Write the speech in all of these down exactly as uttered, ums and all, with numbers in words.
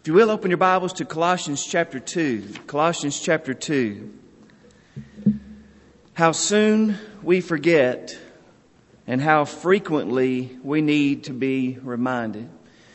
If you will, open your Bibles to Colossians chapter two. Colossians chapter two. How soon we forget and how frequently we need to be reminded.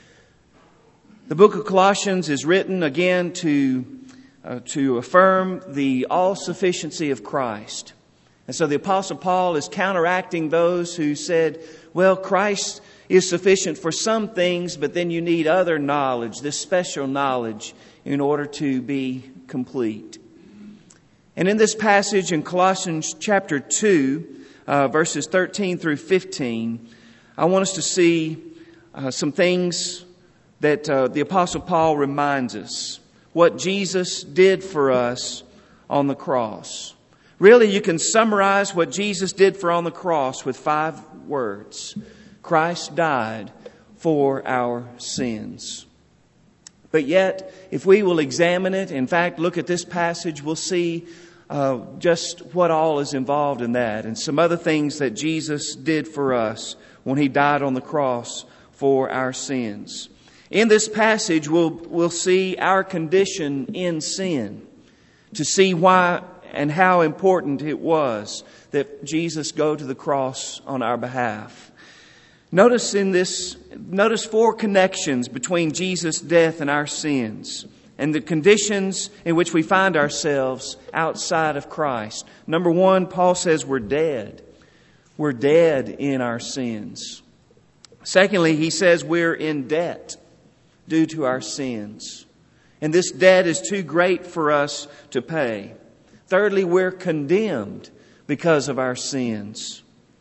The book of Colossians is written again to, uh, to affirm the all-sufficiency of Christ. And so the Apostle Paul is counteracting those who said, well, Christ is sufficient for some things, but then you need other knowledge, this special knowledge, in order to be complete. And in this passage in Colossians chapter two, uh, verses thirteen through fifteen, I want us to see uh, some things that uh, the Apostle Paul reminds us. What Jesus did for us on the cross. Really, you can summarize what Jesus did for on the cross with five words. Christ died for our sins. But yet, if we will examine it, in fact, look at this passage, we'll see uh, just what all is involved in that and some other things that Jesus did for us when He died on the cross for our sins. In this passage, we'll, we'll see our condition in sin, to see why and how important it was that Jesus go to the cross on our behalf. Notice in this, notice four connections between Jesus' death and our sins and the conditions in which we find ourselves outside of Christ. Number one, Paul says we're dead. We're dead in our sins. Secondly, he says we're in debt due to our sins. And this debt is too great for us to pay. Thirdly, we're condemned because of our sins.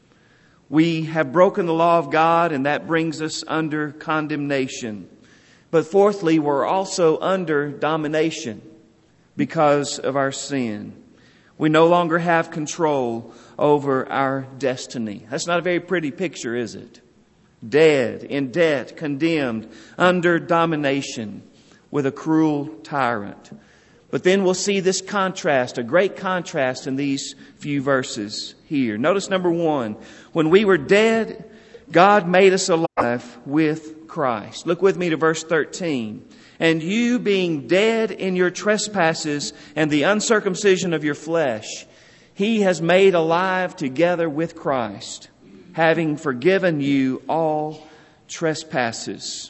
We have broken the law of God, and that brings us under condemnation. But fourthly, we're also under domination because of our sin. We no longer have control over our destiny. That's not a very pretty picture, is it? Dead, in debt, condemned, under domination with a cruel tyrant. But then we'll see this contrast, a great contrast in these few verses here. Notice number one, when we were dead, God made us alive with Christ. Look with me to verse thirteen. And you being dead in your trespasses and the uncircumcision of your flesh, He has made alive together with Christ, having forgiven you all trespasses.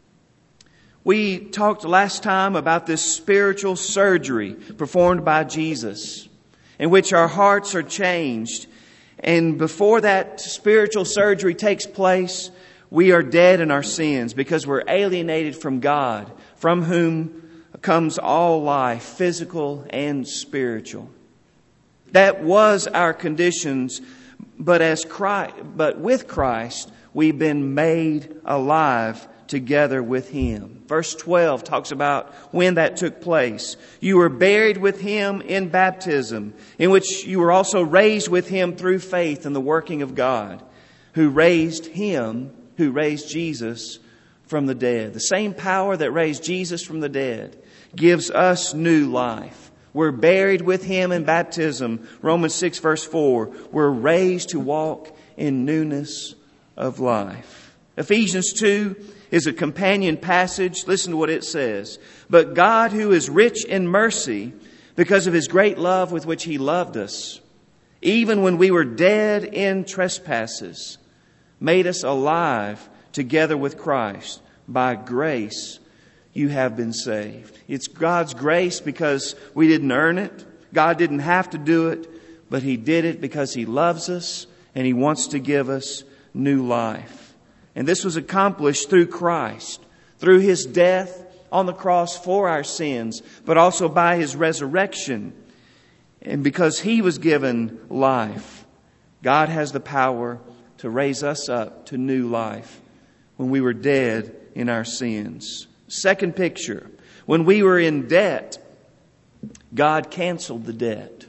We talked last time about this spiritual surgery performed by Jesus, in which our hearts are changed. And before that spiritual surgery takes place, we are dead in our sins because we're alienated from God, from whom comes all life, physical and spiritual. That was our conditions, but as Christ, but with Christ, we've been made alive together with Him. Verse twelve talks about when that took place. You were buried with Him in baptism, in which you were also raised with Him through faith in the working of God, who raised Him, who raised Jesus from the dead. The same power that raised Jesus from the dead gives us new life. We're buried with Him in baptism. Romans six verse four. We're raised to walk in newness of life. Ephesians two is a companion passage. Listen to what it says. But God, who is rich in mercy, because of His great love with which He loved us, even when we were dead in trespasses, made us alive together with Christ. By grace you have been saved. It's God's grace because we didn't earn it. God didn't have to do it, but He did it because He loves us and He wants to give us new life. And this was accomplished through Christ, through His death on the cross for our sins, but also by His resurrection. And because He was given life, God has the power to raise us up to new life when we were dead in our sins. Second picture, when we were in debt, God canceled the debt.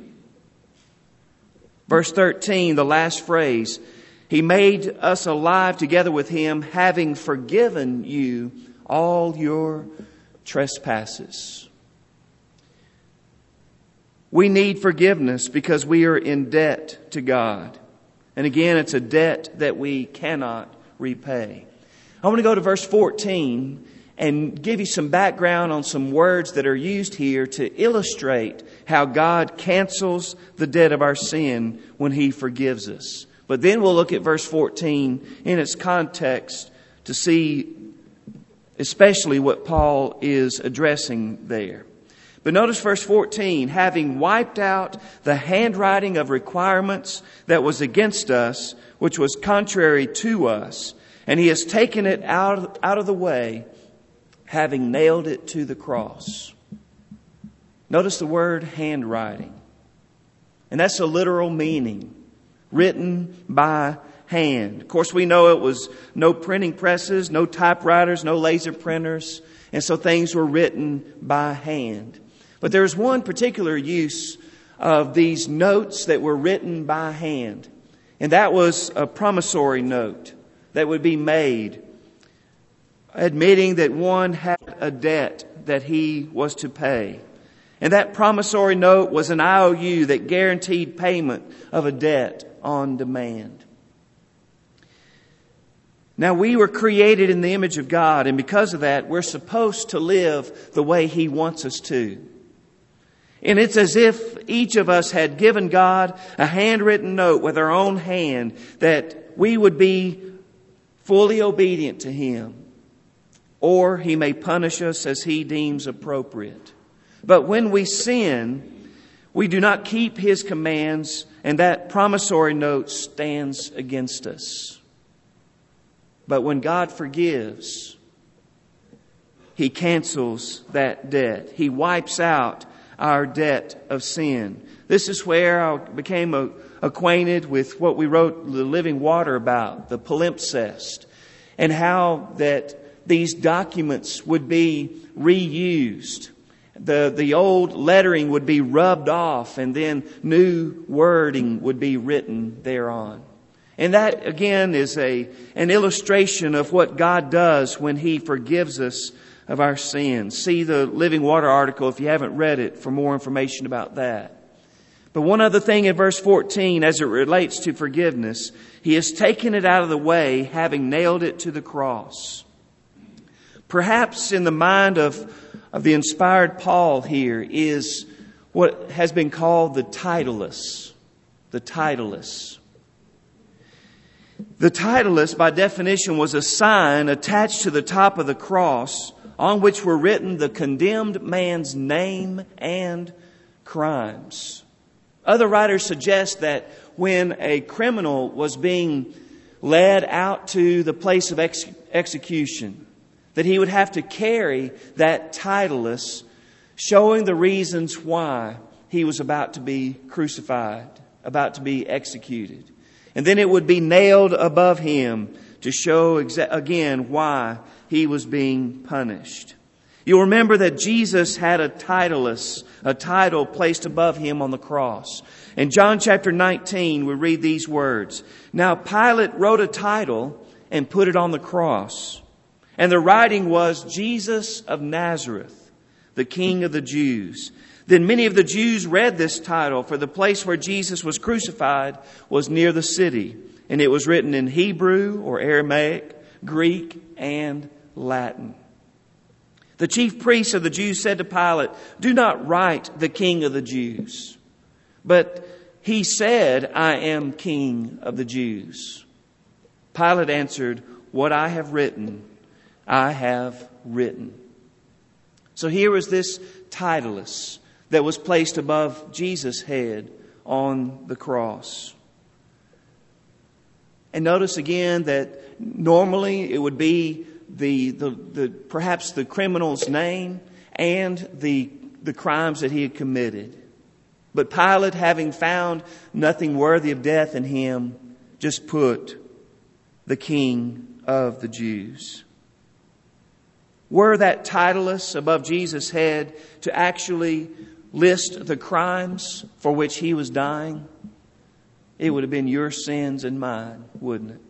Verse thirteen, the last phrase, He made us alive together with Him, having forgiven you all your trespasses. We need forgiveness because we are in debt to God. And again, it's a debt that we cannot repay. I want to go to verse fourteen and give you some background on some words that are used here to illustrate how God cancels the debt of our sin when He forgives us. But then we'll look at verse fourteen in its context to see especially what Paul is addressing there. But notice verse fourteen, having wiped out the handwriting of requirements that was against us, which was contrary to us, and He has taken it out, out of the way, having nailed it to the cross. Notice the word handwriting. And that's a literal meaning. Written by hand. Of course, we know it was no printing presses, no typewriters, no laser printers. And so things were written by hand. But there's one particular use of these notes that were written by hand. And that was a promissory note that would be made, admitting that one had a debt that he was to pay. And that promissory note was an I O U that guaranteed payment of a debt on demand. Now, we were created in the image of God, and because of that, we're supposed to live the way He wants us to. And it's as if each of us had given God a handwritten note with our own hand that we would be fully obedient to Him, or He may punish us as He deems appropriate. But when we sin, we do not keep His commands, and that promissory note stands against us. But when God forgives, He cancels that debt. He wipes out our debt of sin. This is where I became a, acquainted with what we wrote the Living Water about, the palimpsest, and how that these documents would be reused. The, the old lettering would be rubbed off, and then new wording would be written thereon. And that, again, is a an illustration of what God does when He forgives us of our sins. See the Living Water article if you haven't read it for more information about that. But one other thing in verse fourteen as it relates to forgiveness, He has taken it out of the way, having nailed it to the cross. Perhaps in the mind of, of the inspired Paul here is what has been called the titulus. The titulus. The titulus, by definition, was a sign attached to the top of the cross on which were written the condemned man's name and crimes. Other writers suggest that when a criminal was being led out to the place of ex- execution, that he would have to carry that titulus showing the reasons why he was about to be crucified, about to be executed. And then it would be nailed above him to show exa- again why he was being punished. You'll remember that Jesus had a titulus, a title placed above Him on the cross. In John chapter nineteen, we read these words. Now Pilate wrote a title and put it on the cross. And the writing was Jesus of Nazareth, the King of the Jews. Then many of the Jews read this title, for the place where Jesus was crucified was near the city. And it was written in Hebrew or Aramaic, Greek, and Latin. The chief priests of the Jews said to Pilate, "Do not write the King of the Jews." But he said, "I am King of the Jews." Pilate answered, "What I have written, I have written." So here was this titulus that was placed above Jesus' head on the cross. And notice again that normally it would be the, the, the perhaps the criminal's name and the, the crimes that he had committed. But Pilate, having found nothing worthy of death in him, just put the King of the Jews. Were that titulus above Jesus' head to actually list the crimes for which He was dying, it would have been your sins and mine, wouldn't it?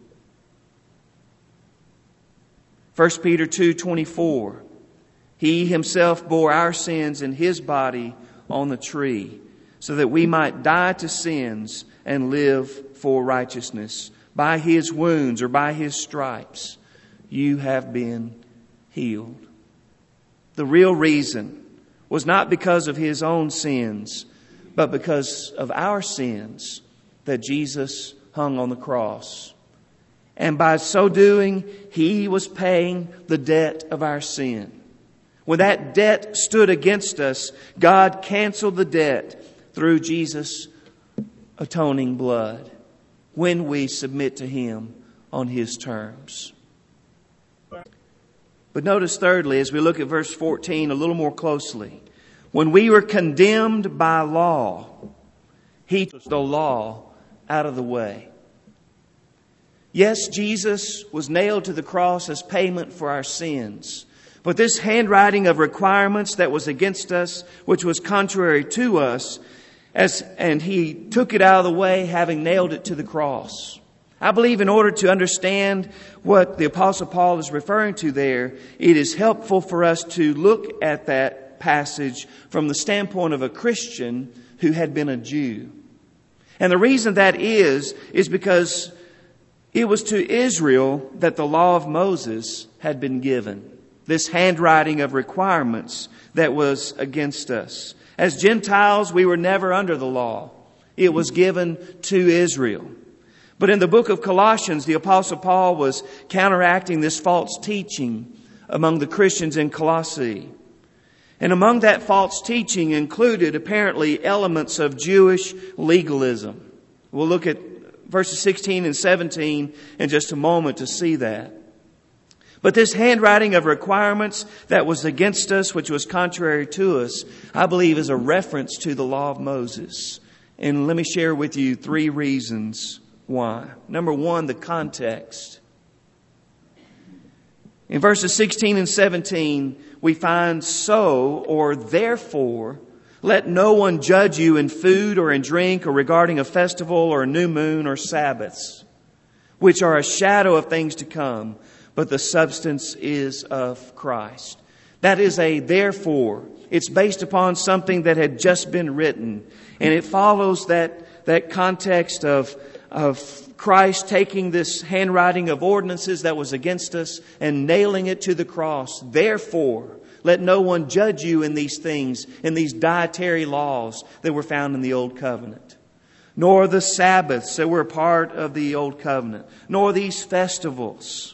First Peter two twenty-four. He Himself bore our sins in His body on the tree, so that we might die to sins and live for righteousness. By His wounds or by His stripes, you have been healed. the real reason was not because of His own sins, but because of our sins that Jesus hung on the cross. And by so doing, He was paying the debt of our sin. When that debt stood against us, God canceled the debt through Jesus' atoning blood when we submit to Him on His terms. But notice thirdly, as we look at verse fourteen a little more closely, when we were condemned by law, He took the law out of the way. Yes, Jesus was nailed to the cross as payment for our sins. But this handwriting of requirements that was against us, which was contrary to us, as and He took it out of the way, having nailed it to the cross. I believe in order to understand what the Apostle Paul is referring to there, it is helpful for us to look at that passage from the standpoint of a Christian who had been a Jew. And the reason that is, is because it was to Israel that the law of Moses had been given. This handwriting of requirements that was against us. As Gentiles, we were never under the law. It was given to Israel. But in the book of Colossians, the Apostle Paul was counteracting this false teaching among the Christians in Colossae. And among that false teaching included apparently elements of Jewish legalism. We'll look at verses sixteen and seventeen in just a moment to see that. But this handwriting of requirements that was against us, which was contrary to us, I believe is a reference to the law of Moses. And let me share with you three reasons why. Number one, the context. In verses sixteen and seventeen, we find so or therefore, let no one judge you in food or in drink or regarding a festival or a new moon or Sabbaths, which are a shadow of things to come, but the substance is of Christ. That is a therefore. It's based upon something that had just been written. And it follows that, that context of, of Christ taking this handwriting of ordinances that was against us and nailing it to the cross. Therefore, let no one judge you in these things, in these dietary laws that were found in the Old Covenant. Nor the Sabbaths that were part of the Old Covenant. Nor these festivals.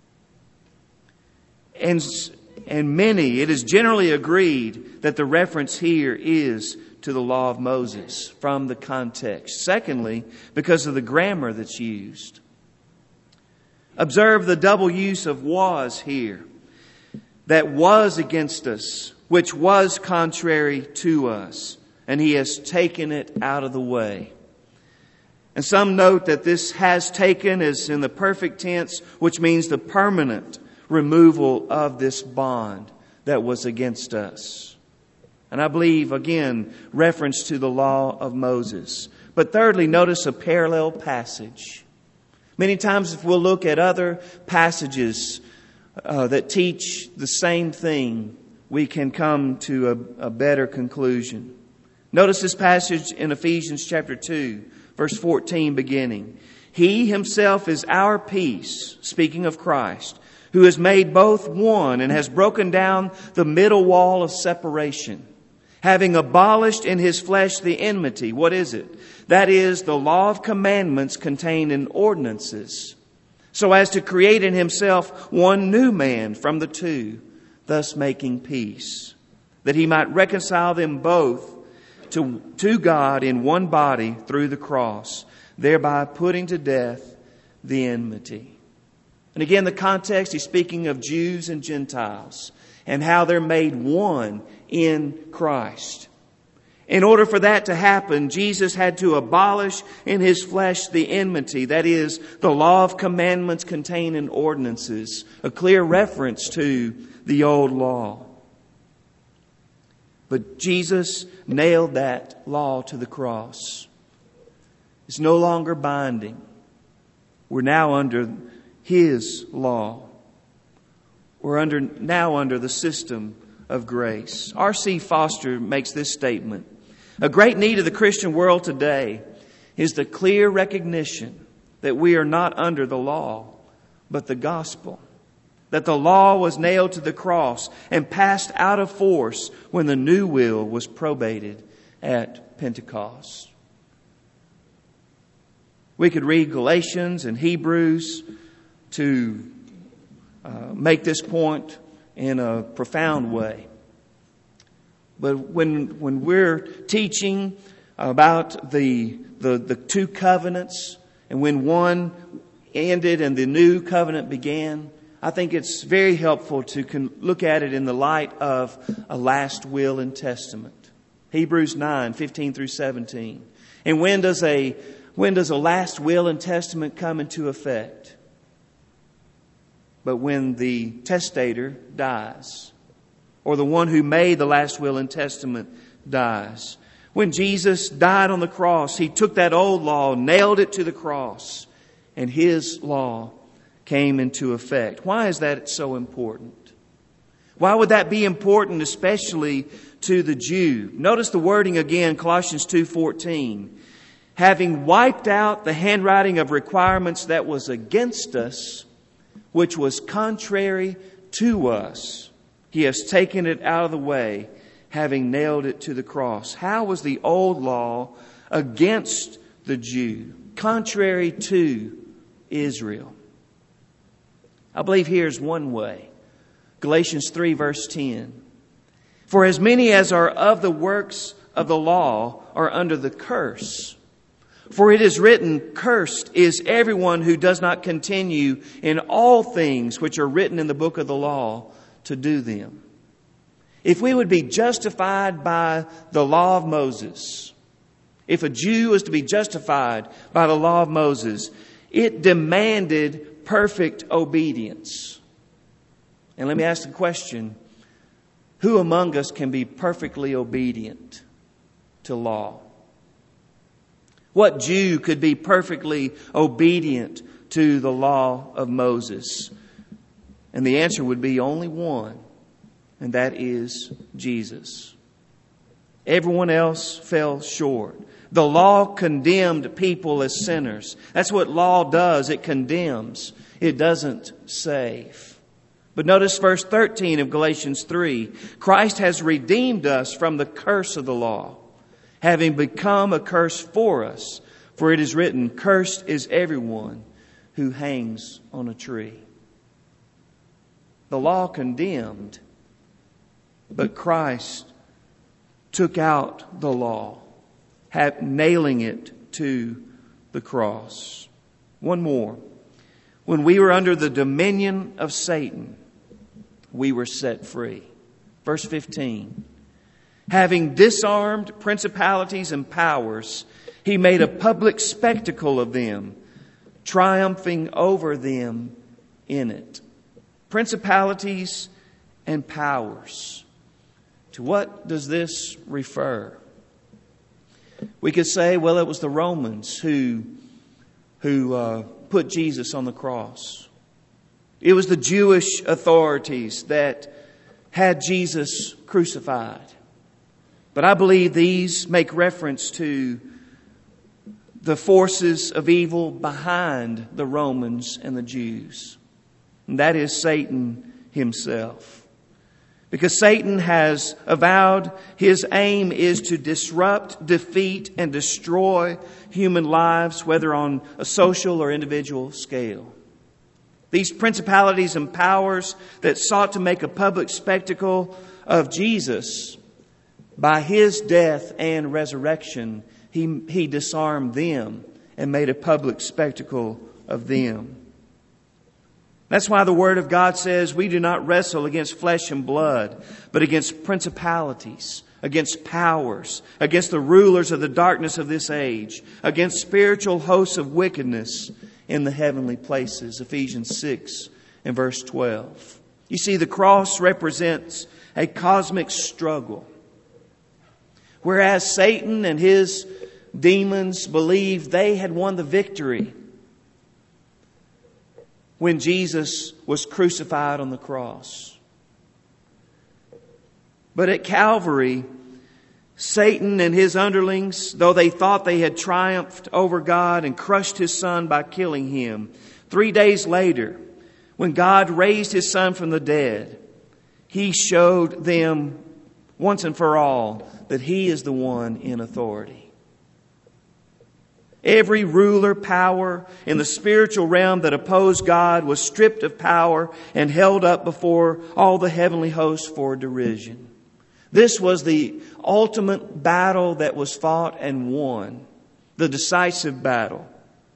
And, and many, it is generally agreed that the reference here is to the law of Moses from the context. Secondly, because of the grammar that's used. Observe the double use of was here. That was against us, which was contrary to us. And He has taken it out of the way. And some note that this has taken is in the perfect tense, which means the permanent removal of this bond that was against us. And I believe, again, reference to the law of Moses. But thirdly, notice a parallel passage. Many times if we'll look at other passages uh, that teach the same thing, we can come to a, a better conclusion. Notice this passage in Ephesians chapter two, verse fourteen beginning. He Himself is our peace, speaking of Christ, who has made both one and has broken down the middle wall of separation, having abolished in His flesh the enmity. What is it? That is the law of commandments contained in ordinances, so as to create in Himself one new man from the two, thus making peace, that He might reconcile them both to, to God in one body through the cross, thereby putting to death the enmity. And again, the context, he's speaking of Jews and Gentiles and how they're made one in Christ. In order for that to happen, Jesus had to abolish in His flesh the enmity, that is, the law of commandments contained in ordinances, a clear reference to the old law. But Jesus nailed that law to the cross. It's no longer binding. We're now under His law. We're under now under the system of grace. R C Foster makes this statement. A great need of the Christian world today is the clear recognition that we are not under the law, but the gospel. that the law was nailed to the cross and passed out of force when the new will was probated at Pentecost. We could read Galatians and Hebrews to uh, make this point in a profound way. But when when we're teaching about the, the, the two covenants, and when one ended and the new covenant began, I think it's very helpful to con- look at it in the light of a last will and testament. Hebrews nine, fifteen through seventeen. And when does a when does a last will and testament come into effect? But when the testator dies, or the one who made the last will and testament dies. When Jesus died on the cross, He took that old law, nailed it to the cross, and His law came into effect. Why is that so important? Why would that be important, especially to the Jew? Notice the wording again, Colossians two fourteen. Having wiped out the handwriting of requirements that was against us, which was contrary to us, He has taken it out of the way, having nailed it to the cross. How was the old law against the Jew, contrary to Israel? I believe here's one way. Galatians three verse ten. For as many as are of the works of the law are under the curse. For it is written, cursed is everyone who does not continue in all things which are written in the book of the law to do them. If we would be justified by the law of Moses, if a Jew was to be justified by the law of Moses, it demanded perfect obedience. And let me ask the question, who among us can be perfectly obedient to law? What Jew could be perfectly obedient to the law of Moses? And the answer would be only one, and that is Jesus. Everyone else fell short. The law condemned people as sinners. That's what law does. It condemns. It doesn't save. But notice verse thirteen of Galatians three. Christ has redeemed us from the curse of the law, having become a curse for us. For it is written, cursed is everyone who hangs on a tree. The law condemned, but Christ took out the law, nailing it to the cross. One more. When we were under the dominion of Satan, we were set free. Verse fifteen. Having disarmed principalities and powers, He made a public spectacle of them, triumphing over them in it. Principalities and powers. To what does this refer? We could say, well, it was the Romans who, who uh, put Jesus on the cross. It was the Jewish authorities that had Jesus crucified. But I believe these make reference to the forces of evil behind the Romans and the Jews. And that is Satan himself. Because Satan has avowed his aim is to disrupt, defeat, and destroy human lives, whether on a social or individual scale. These principalities and powers that sought to make a public spectacle of Jesus, by His death and resurrection, He, he disarmed them and made a public spectacle of them. That's why the Word of God says we do not wrestle against flesh and blood, but against principalities, against powers, against the rulers of the darkness of this age, against spiritual hosts of wickedness in the heavenly places. Ephesians six and verse twelve. You see, the cross represents a cosmic struggle. Whereas Satan and his demons believed they had won the victory when Jesus was crucified on the cross. But at Calvary, Satan and his underlings, though they thought they had triumphed over God and crushed His Son by killing Him, three days later, When God raised His Son from the dead, He showed them once and for all that He is the one in authority. Every ruler, power in the spiritual realm that opposed God was stripped of power and held up before all the heavenly hosts for derision. This was the ultimate battle that was fought and won, the decisive battle.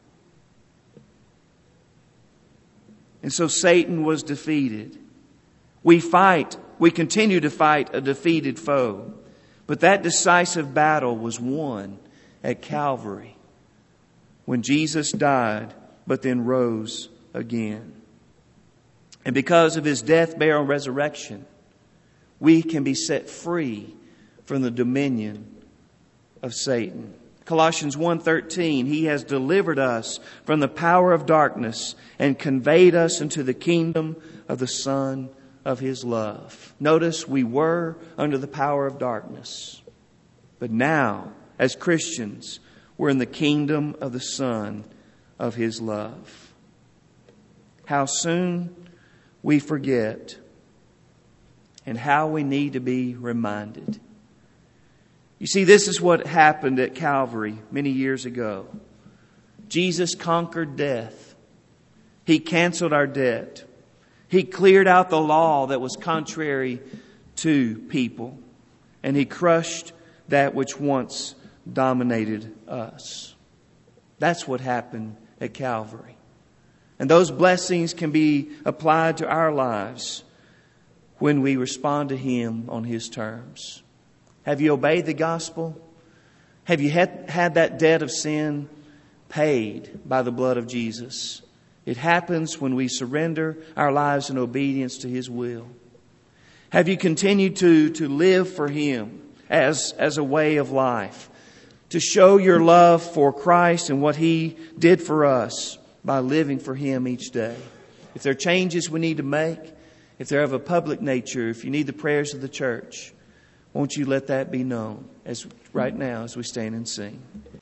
And so Satan was defeated. We fight, we continue to fight a defeated foe. But that decisive battle was won at Calvary, when Jesus died, but then rose again. And because of His death, burial, and resurrection, we can be set free from the dominion of Satan. Colossians one thirteen, He has delivered us from the power of darkness and conveyed us into the kingdom of the Son of His love. Notice, we were under the power of darkness. But now, as Christians, we're in the kingdom of the Son of His love. How soon we forget, and how we need to be reminded. You see, this is what happened at Calvary many years ago. Jesus conquered death. He canceled our debt. He cleared out the law that was contrary to people. And He crushed that which once dominated us. That's what happened at Calvary. And those blessings can be applied to our lives when we respond to Him on His terms. Have you obeyed the gospel? Have you had, had that debt of sin paid by the blood of Jesus? It happens when we surrender our lives in obedience to His will. Have you continued to, to live for Him as, as a way of life? To show your love for Christ and what He did for us by living for Him each day. If there are changes we need to make, if they're of a public nature, if you need the prayers of the church, won't you let that be known as right now as we stand and sing?